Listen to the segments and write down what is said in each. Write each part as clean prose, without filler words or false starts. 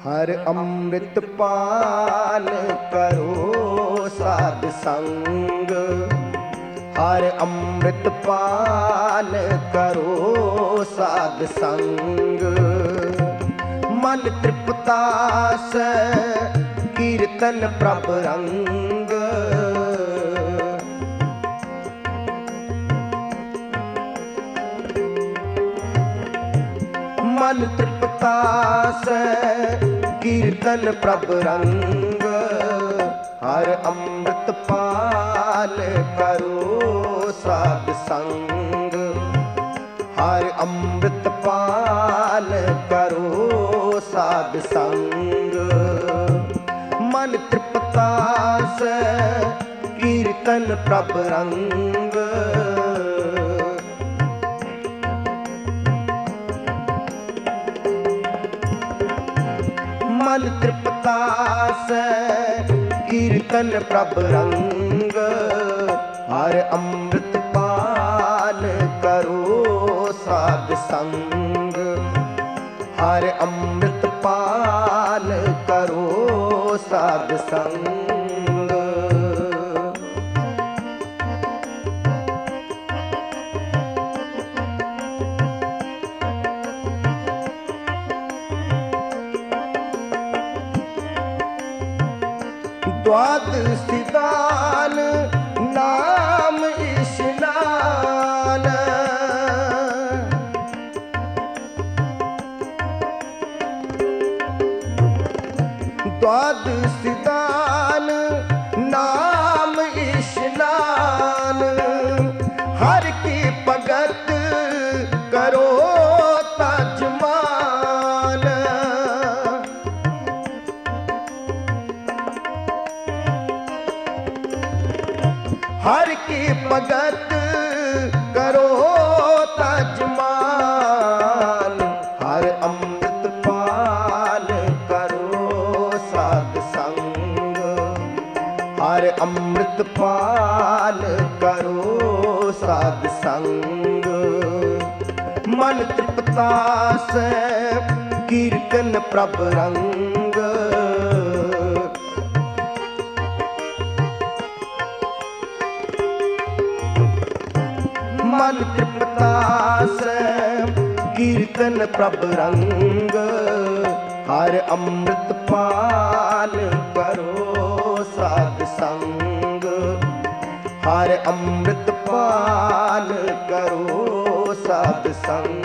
ਹਰ ਅੰਮ੍ਰਿਤ ਪਾਨ ਕਰੋ ਸਾਧ ਸੰਗ। ਹਰ ਅੰਮ੍ਰਿਤ ਪਾਨ ਕਰੋ ਸਾਧ ਸੰਗ। ਮਨ ਤ੍ਰਿਪਤਾਸ ਕੀਰਤਨ ਪ੍ਰਭ ਰੰਗ। ਮਨ ਤ੍ਰਿਪਤਾਸ ਕੀਰਤਨ ਪ੍ਰਭ ਰੰਗ। ਹਰ ਅੰਮ੍ਰਿਤ ਪਾਨ ਕਰੋ ਸਾਧ ਸੰਗ। ਹਰ ਅੰਮ੍ਰਿਤ ਪਾਨ ਕਰੋ ਸਾਧ ਸੰਗ। ਮਨ ਤ੍ਰਿਪਤਾਸ ਕੀਰਤਨ ਪ੍ਰਭ ਰੰਗ। ਮਨ ਤ੍ਰਿਪਤਾਸ ਕੀਰਤਨ ਪ੍ਰਭ ਰੰਗ। ਹਰ ਅੰਮ੍ਰਿਤ ਪਾਨ ਕਰੋ ਸਾਧ ਸੰਗ। ਹਰ ਅੰਮ੍ਰਿਤ ਪਾਨ ਕਰੋ ਸਾਧ ਸੰਗ। ਦੁਆਦਸੀ ਦਾਨ ਨਾਮ ਇਸ਼ਨਾਨ। ਦੁਆਦਸੀ ਦਾਨ ਨਾਮ ਇਸ਼ਨਾਨ। ਹਰ ਕੀ ਭਗਤ ਕਰੋ ਤਜ ਮਾਨ। ਹਰ ਕੀ ਭਗਤ ਕਰੋ ਤਜ ਮਾਨ। ਹਰ ਅੰਮ੍ਰਿਤ ਪਾਨ ਕਰੋ ਸਾਧ ਸੰਗ। ਹਰ ਅੰਮ੍ਰਿਤ ਪਾਨ ਕਰੋ ਸਾਧ ਸੰਗ। ਮਨ ਤ੍ਰਿਪਤਾਸ ਕੀਰਤਨ ਪ੍ਰਭ ਰੰਗ। ਮਨ ਤ੍ਰਿਪਤਾਸ ਕੀਰਤਨ ਪ੍ਰਭ ਰੰਗ। ਹਰ ਅੰਮ੍ਰਿਤ ਪਾਨ ਕਰੋ ਸਾਧ ਸੰਗ। ਹਰ ਅੰਮ੍ਰਿਤ ਪਾਨ ਕਰੋ ਸਾਧ ਸੰਗ।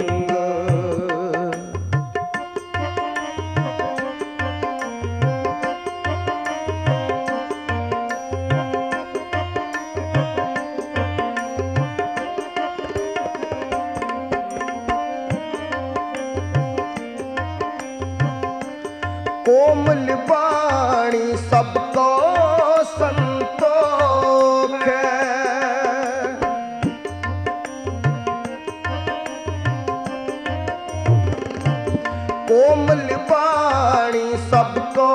ਕੋਮਲ ਬਾਣੀ ਸਭ ਕੋ ਸੰਤੋਖ ਹੈ। ਕੋਮਲ ਬਾਣੀ ਸਭ ਕੋ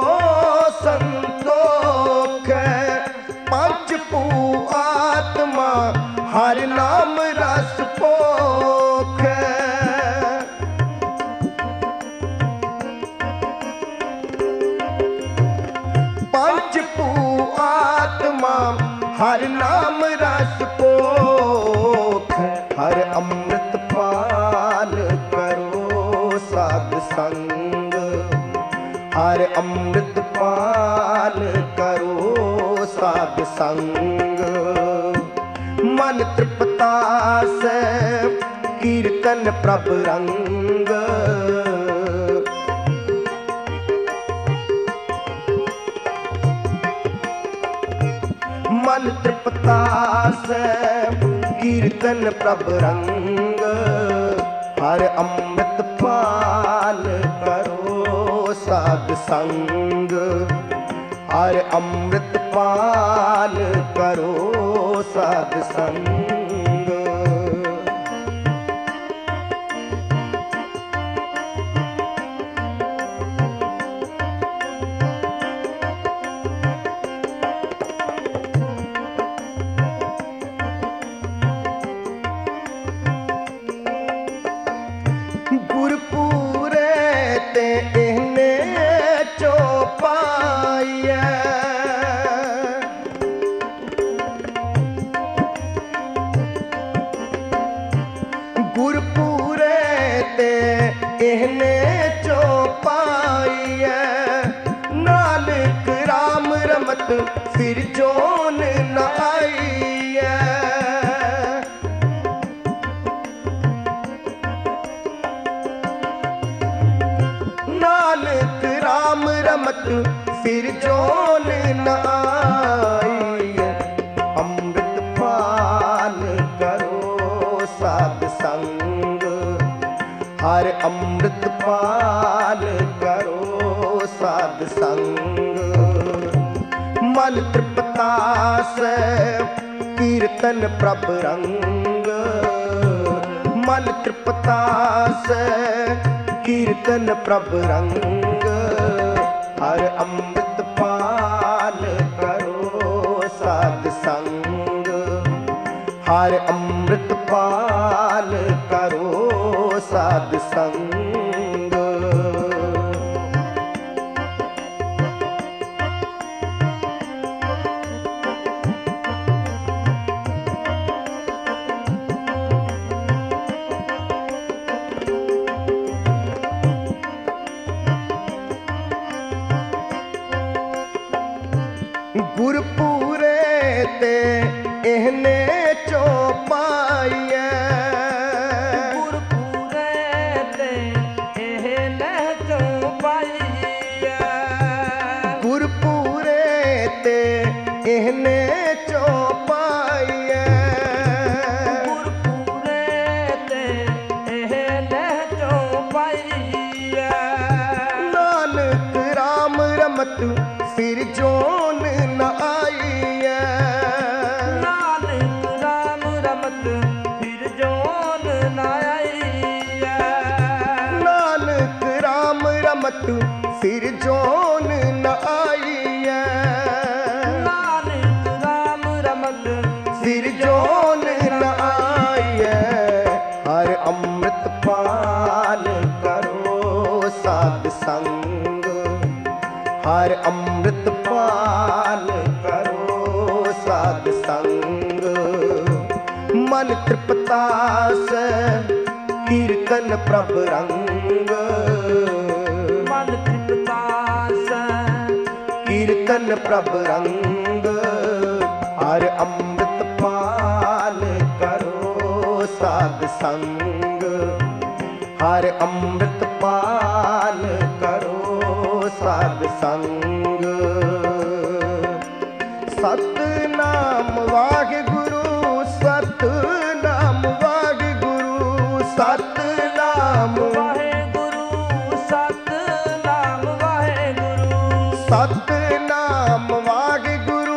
ਸੰਤੋਖ ਹੈ। ਪੰਜ ਭੂ ਆਤਮਾ ਹਰ ਨਾਮ ਰਸ ਭੋਖ ਹੈ। ਪੰਜ ਭੂ ਆਤਮਾ ਹਰ ਨਾਮ ਰਸ ਭੋਖ। ਹਰ ਅੰਮ੍ਰਿਤ ਪਾਨ ਕਰੋ ਸਾਧ ਸੰਗ। ਹਰ ਅੰਮ੍ਰਿਤ ਪਾਨ ਕਰੋ ਸਾਧ ਸੰਗ। ਮਨ ਤ੍ਰਿਪਤਾਸ ਕੀਰਤਨ ਪ੍ਰਭ ਰੰਗ। ਮਨ ਤ੍ਰਿਪਤਾਸ ਕੀਰਤਨ ਪ੍ਰਭ ਰੰਗ। ਹਰ ਅੰਮ੍ਰਿਤ ਪਾਨ ਕਰੋ ਸਾਧ ਸੰਗ। ਹਰ ਅੰਮ੍ਰਿਤ ਪਾਨ ਕਰੋ ਸਾਧ ਸੰਗ। ਗੁਰਪੂਰੇ ਤੇ ਇਹਨੇ फिर जोन न आईए। नानक राम रमत फिर जोन न आईए। अमृत पान करो साध संग, हर अमृत पान करो साध संग। मन तृप्ता से कीर्तन प्रभ रंग, मन तृप्ता से कीर्तन प्रभ रंग। हर अमृत पान करो साध संग, हर अमृत पान करो साध संग। गुरपुरे ते इहने चौपाइए। गुरपुरे ते इहने चौपाइए। गुरपुरे ते इहने चौपाइए। गुरपुरे ते इहने चौपाइए। नानक राम रमत फिर जोन न आईए। नानक राम रमत फिर जोन न आईए। नानक राम रमत फिर जोन न आईए। नानक राम रमत फिर जोन न आईए। हर अमृत पान करो साध संग, हर अमृत पान करो साध संग। मन तृप्ता से कीर्तन प्रभ रंग, मन तृप्ता से कीर्तन प्रभ रंग। हर अमृत पान करो साध संग, हर अमृत पान करो साध संग। सतनाम वाहिगुरु, सतनाम वाहिगुरु, सतनाम वाहेगुरु, सतनाम वाहेगुरु। सतनाम वाहिगुरु,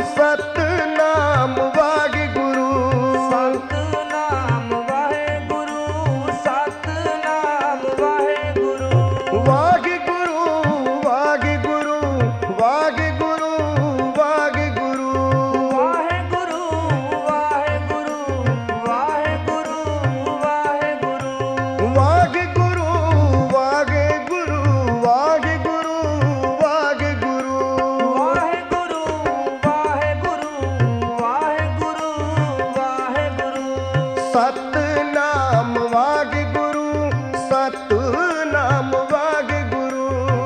सतनाम वाहिगुरु। सतनाम वाहेगुरु, सतनाम वाहेगुरु। वाहिगुरु वाहिगुरु वाहिगुरु वाहिगुरु। वाहेगुरु वाहेगुरु वाहेगुरु वाहेगुरु। वाहिगुरु वाहिगुरु वाहिगुरु वाहिगुरु। वाहेगुरु वाहेगुरु वाहेगुरु वाहेगुरु। सतनाम वाहिगुरु, सतनाम वाहिगुरु।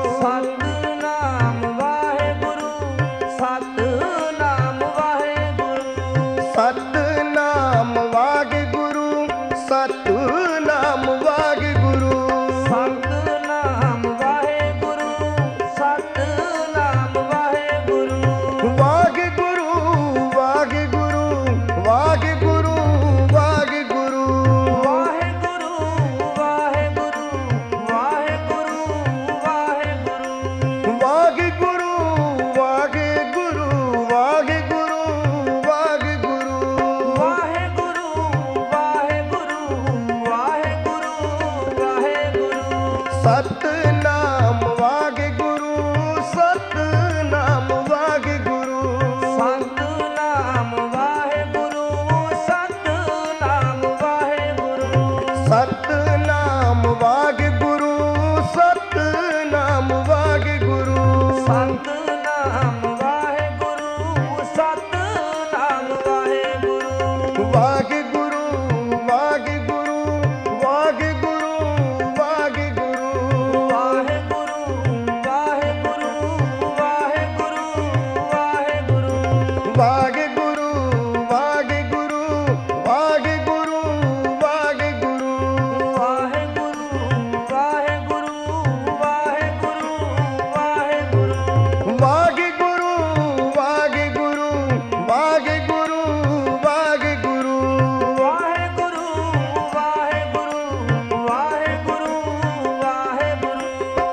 सतनाम वाहेगुरु, सतनाम वाहेगुरु। सतनाम वाहिगुरु, सतनाम वाहिगुरु। सतनाम वाहेगुरु, सतनाम वाहेगुरु। वाहिगुरु वाहिगुरु वाहिगुरु वाहिगुरु। वाहेगुरु वाहेगुरु वाहेगुरु वाहेगुरु। वाहिगुरु वाहिगुरु वाहिगुरु वाहिगुरु। वाहेगुरु वाहेगुरु वाहेगुरु वाहेगुरु। सतनाम वाहिगुरु, सतनाम वाहिगुरु। सतनाम वाहेगुरु, सतनाम वाहेगुरु। सतनाम वाहिगुरु, सतनाम वाहिगुरु। सतनाम वाहेगुरु, सतनाम वाहेगुरु। वाहिगुरु वाहिगुरु वाहिगुरु वाहिगुरु। वाहेगुरु वाहेगुरु वाहेगुरु वाहेगुरु।